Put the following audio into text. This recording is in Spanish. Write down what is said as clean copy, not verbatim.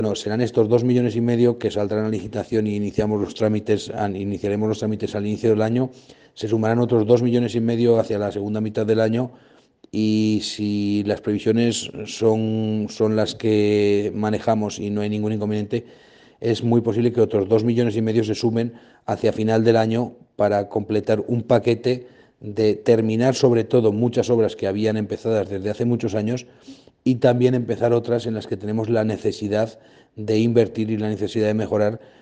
Bueno, serán estos 2,5 millones que saldrán a licitación y iniciaremos los trámites al inicio del año. Se sumarán otros 2,5 millones hacia la segunda mitad del año y si las previsiones son las que manejamos y no hay ningún inconveniente, es muy posible que otros 2,5 millones se sumen hacia final del año para completar un paquete de terminar sobre todo muchas obras que habían empezado desde hace muchos años y también empezar otras en las que tenemos la necesidad de invertir y la necesidad de mejorar